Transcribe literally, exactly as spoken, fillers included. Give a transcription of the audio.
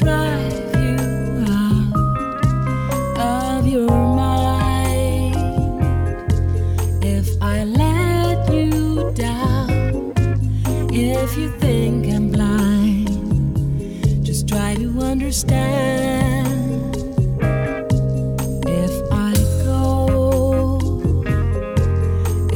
drive you out of your mind. If I let you down, if you think I'm blind, just try to understand.